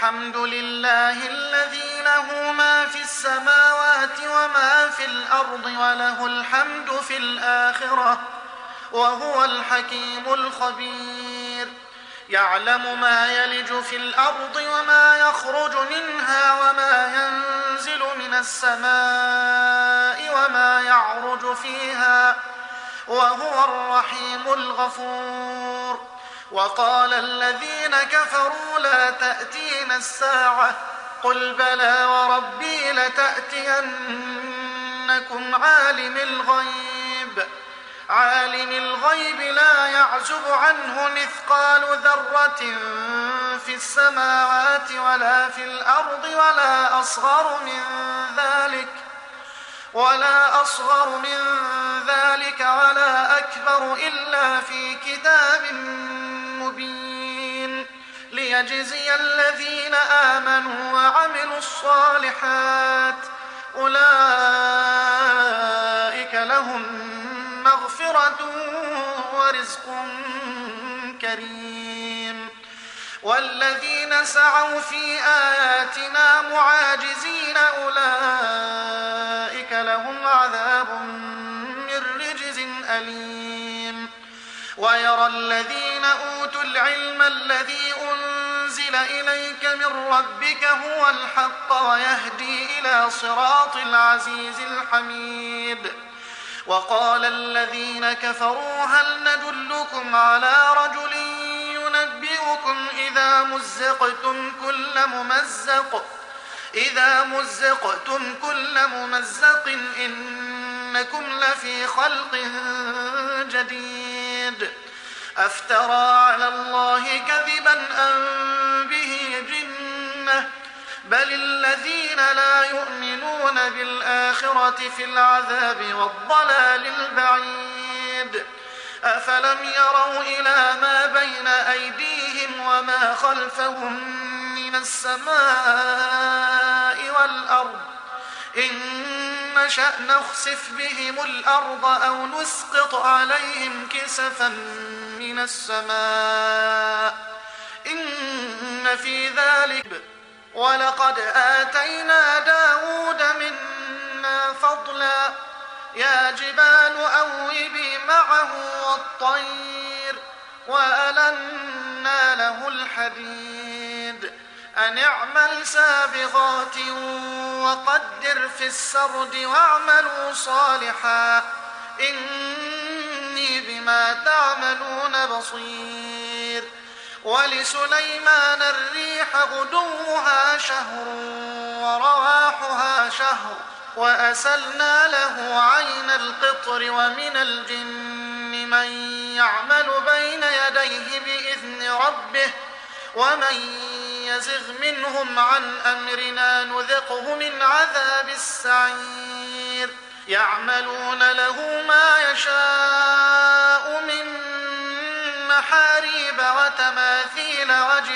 الحمد لله الذي له ما في السماوات وما في الأرض وله الحمد في الآخرة وهو الحكيم الخبير. يعلم ما يلج في الأرض وما يخرج منها وما ينزل من السماء وما يعرج فيها وهو الرحيم الغفور. وقال الذين كفروا لا تأتينا الساعة قل بلى وربي لتأتينكم عالم الغيب لا يعزب عنه مثقال ذرة في السماوات ولا في الأرض ولا أصغر من ذلك ولا أكبر إلا في كتاب مبين ليجزي الذين آمنوا وعملوا الصالحات أولئك لهم مغفرة ورزق كريم. والذين سعوا في آياتنا معاجزين أولئك لهم عذاب من رجز أليم. ويرى الذين أوتوا العلم الذي أنزل إليك من ربك هو الحق ويهدي إلى صراط العزيز الحميد. وقال الذين كفروا هل ندلكم على رجل ينبئكم إذا مزقتم كل ممزق إنكم لفي خلق جديد. أفترى على الله كذبا أم به جنة بل الذين لا يؤمنون بالآخرة في العذاب والضلال البعيد. أفلم يروا إلى ما بين أيديهم وما خلفهم من السماء والأرض إن نشأ نخسف بهم الأرض أو نسقط عليهم كسفا من السماء إن في ذلك. ولقد آتينا داود منا فضلا يا جبال أوبي معه والطير وألنا له الحديد أن اعمل سابغات وقدر في السرد واعملوا صالحا إني بما تعملون بصير. ولسليمان الريح غدوها شهر ورواحها شهر وأسلنا له عين القطر ومن الجن من يعمل بين يديه بإذن ربه ومن يزغ منهم عن أمرنا نذقه من عذاب السعير. يعملون له ما يشاء من محاريب وتماثيل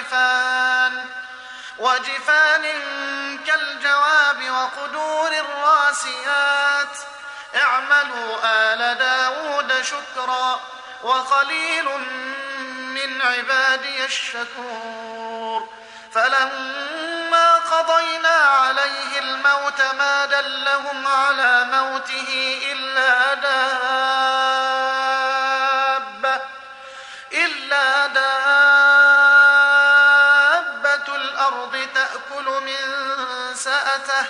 وجفان كالجواب وقدور الراسيات اعملوا آل داود شكرا وقليل من عبادي الشكور. فلما قضينا عليه الموت ما دلهم على موته إلا دابة الأرض تأكل من سأته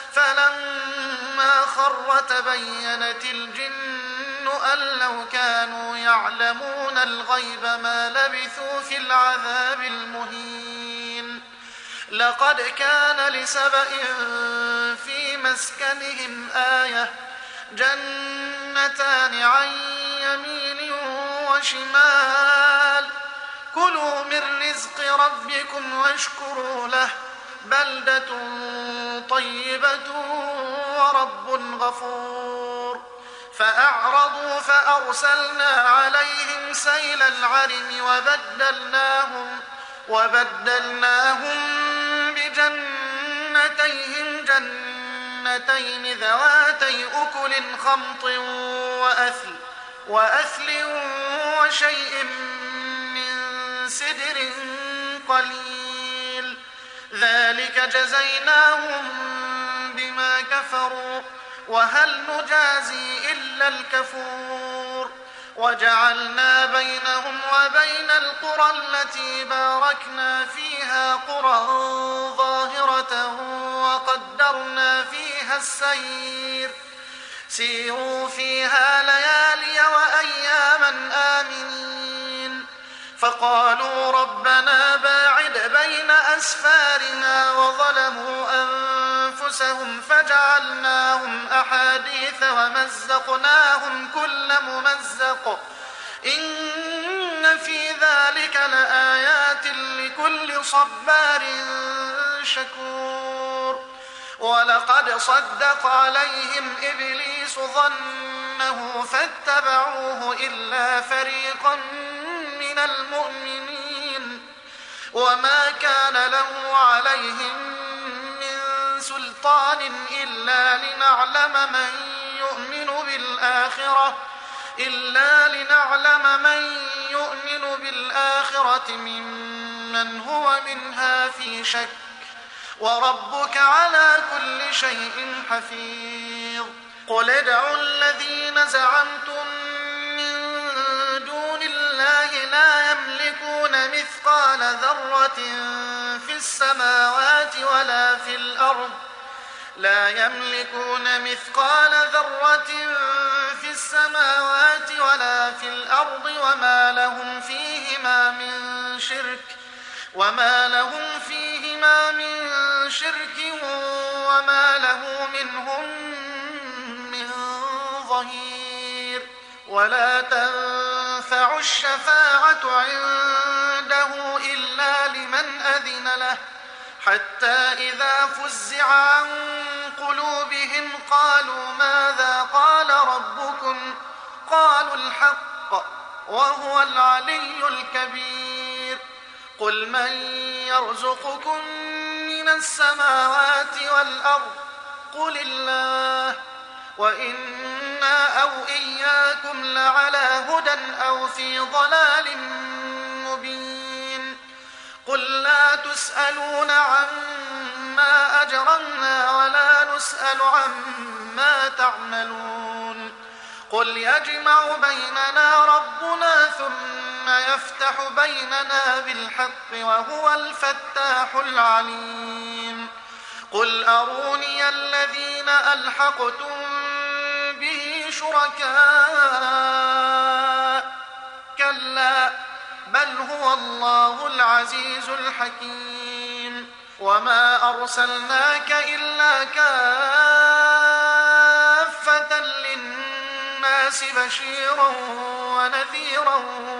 فلما خر تبينت الجن أن لو كانوا يعلمون الغيب ما لبثوا في العذاب المهين. لقد كان لسبإ في مسكنهم آية جنتان عن يمين وشمال كلوا من رزق ربكم واشكروا له بلدة طيبة ورب غفور. فأعرضوا فأرسلنا عليهم سيل العرم وبدلناهم بجنتيهم جنتين ذواتي أكل خمط وأثل وشيء من سدر قليل ذلك جزيناهم بما كفروا وهل نجازي إلا الكفور وجعلنا بينهم وبين القرى التي باركنا فيها قرى ظاهرة وقدرنا فيها السير سيروا فيها ليالي وأياما آمنين فقالوا ربنا باعد بين أسفارنا وظلموا أنفسهم فجعلناهم أحاديث ومزقناهم كل ممزق إن في ذلك لآيات لكل صبار شكور ولقد صدق عليهم إبليس ظنه فاتبعوه إلا فريقا من المؤمنين وما كان له عليهم من سلطان إلا لنعلم من يؤمن بالآخرة ممن هو منها في شك وربك على كل شيء حفيظ قل ادعوا الذين زعمتم من دون الله لا يملكون مثقال ذرة في السماوات ولا في الأرض وما لهم فيهما من شرك وما له منهم من ظهير ولا تنفع الشفاعة عنده إلا لمن أذن له حتى إذا فزع عن قلوبهم قالوا ماذا قال ربكم قالوا الحق وهو العلي الكبير قل من يرزقكم من السماوات والأرض قل الله وإنا أو إياكم لعلى هدى أو في ضلال مبين قل لا تسألون عما أجرمنا ولا نسأل عما تعملون قل يجمع بيننا ربنا ثم يفتح بيننا بالحق وهو الفتاح العليم قل أروني الذين ألحقتم به شركاء كلا بل هو الله العزيز الحكيم وما أرسلناك إلا كافة للناس بشيرا ونذيرا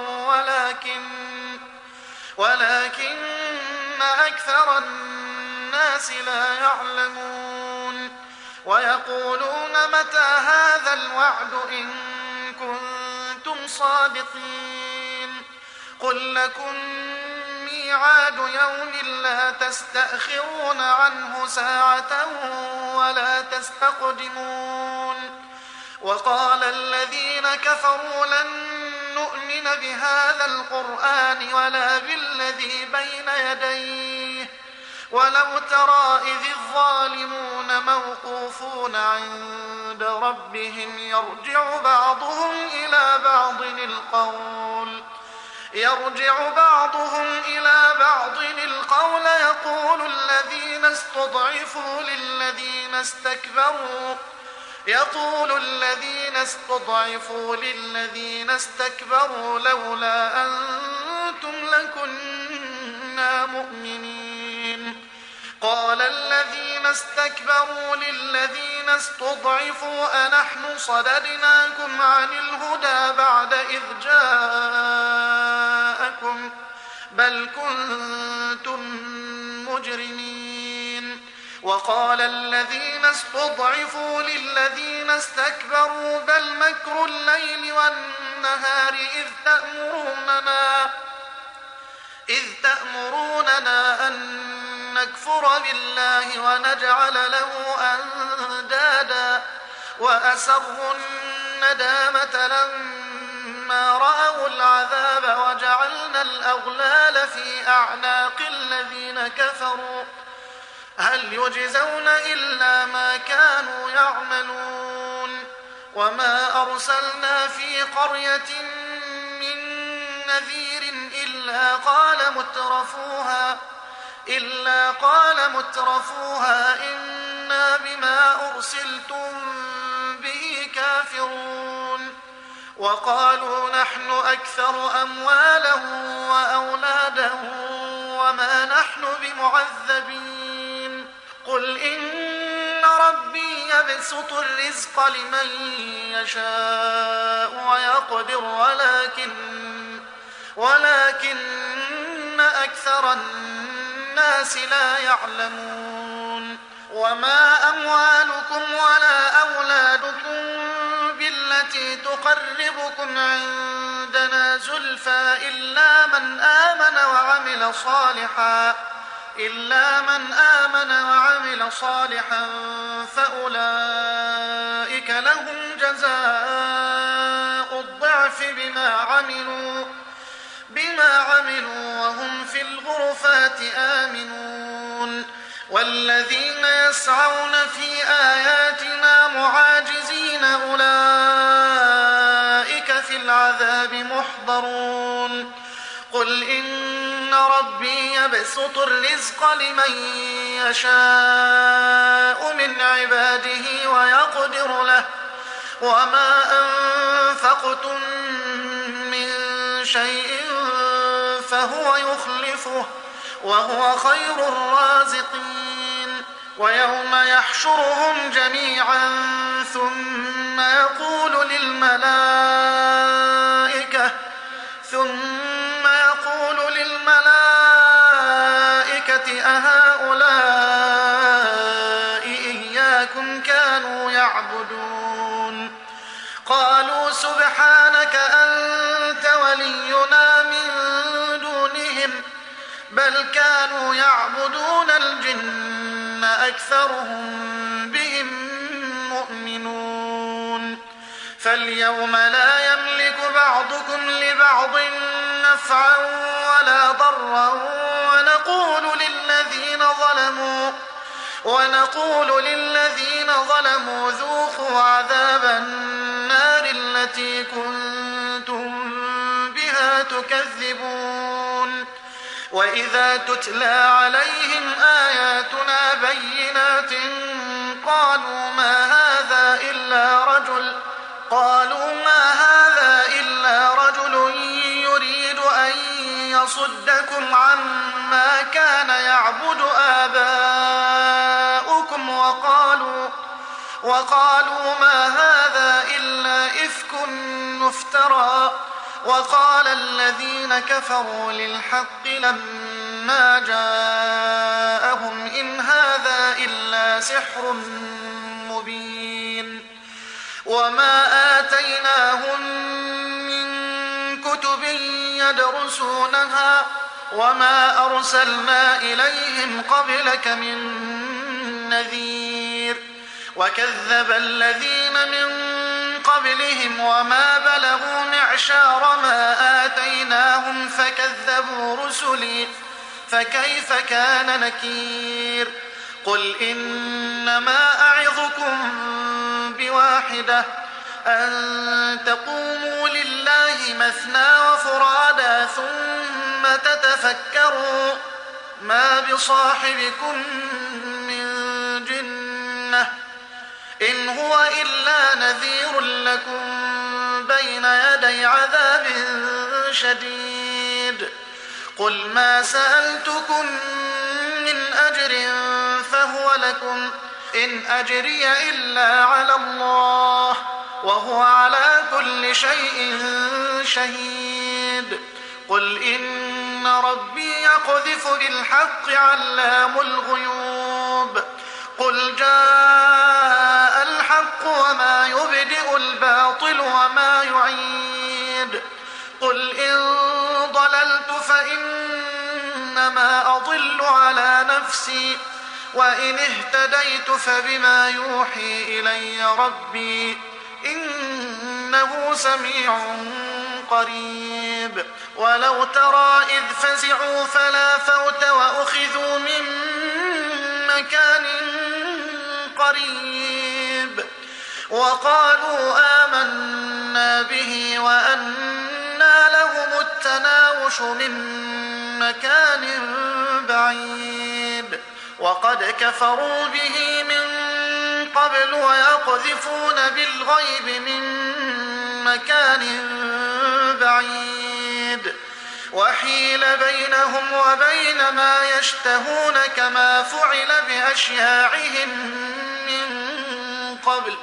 ولكن أكثر الناس لا يعلمون ويقولون متى هذا الوعد إن كنتم صادقين قل لكم ميعاد يوم لا تستأخرون عنه ساعة ولا تستقدمون وقال الذين كفروا لن نؤمن بهذا القرآن ولا بالذي بين يديه ولو ترى إذ الظالمون موقوفون عند ربهم يرجع بعضهم إلى بعض القول يقول الذين استضعفوا للذين استكبروا لولا أنتم لكنا مؤمنين قال الذين استكبروا للذين استضعفوا أنحن صددناكم عن الهدى بعد إذ جاءكم بل كنتم مجرمين وقال الذين استضعفوا للذين استكبروا بل مكر الليل والنهار إذ تأمروننا أن نكفر بالله ونجعل له أندادا وأسروا الندامة لما رأوا العذاب وجعلنا والأغلال في أعناق الذين كفروا هل يجزون إلا ما كانوا يعملون وما أرسلنا في قرية من نذير إلا قال مترفوها إنا بما أرسلتم به كافرون وقالوا نحن أكثر أموالا وأولادا وما نحن بمعذبين قل إن ربي يبسط الرزق لمن يشاء ويقدر ولكن أكثر الناس لا يعلمون وما أموالكم ولا أولادكم بالتي تقربكم عندنا زلفى إلا من آمن وعمل صالحا فأولئك لهم جزاء الضعف بما عملوا وهم في الغرفات آمنون والذين يسعون في آياتنا معاجزين أولئك في العذاب محضرون قل إن ربي يبسط الرزق لمن يشاء من عباده ويقدر له وما أنفقتم من شيء فهو يخلفه وهو خير الرازقين ويوم يحشرهم جميعا ثم يقول للملائكة أهؤلاء إياكم كانوا يعبدون قالوا سبحانك أنت ولينا من دونهم بل كانوا يعبدون الجن أكثرهم بهم مؤمنون فاليوم لا يملك بعضكم لبعض نفعا ولا ضرا ونقول للذين ظلموا ذوقوا عذاب النار التي كنتم بها تكذبون وإذا تتلى عليهم آياتنا بينات قالوا ما هذا إلا رجل يريد أن يصدكم عما كان يعبد آباؤكم وقالوا ما هذا إلا إفك مفترى وقال الذين كفروا للحق لما جاءهم إن هذا إلا سحر مبين وما آتيناهم من كتب يدرسونها وما أرسلنا إليهم قبلك من نذير وكذب الذين من قبلهم وما بلغوا معشار ما آتيناهم فكذبوا رسلي فكيف كان نكير قل إنما أعظكم بواحدة أن تقوموا لله مثنى وفرادا ثم تتفكروا ما بصاحبكم من جنة إن هو إلا نذير لكم بين يدي عذاب شديد قل ما سألتكم من أجر فهو لكم إن أجري إلا على الله وهو على كل شيء شهيد قل إن ربي يقذف بالحق علام الغيوب قل جاء الحق وما يبدئ الباطل وما يعيد قل إن ضللت فإنما أضل على نفسي وإن اهتديت فبما يوحي إلي ربي إنه سميع قريب الغيب ولو ترى إذ فزعوا فلا فوت وأخذوا من مكان قريب وقالوا آمنا به وأنى لهم التناوش من مكان بعيد وقد كفروا به من قبل ويقذفون بالغيب من مكان بعيد وحيل بينهم وبين ما يشتهون كما فعل بأشياعهم من قبل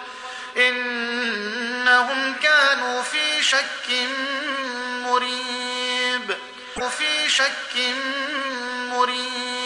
إنهم كانوا في شك مريب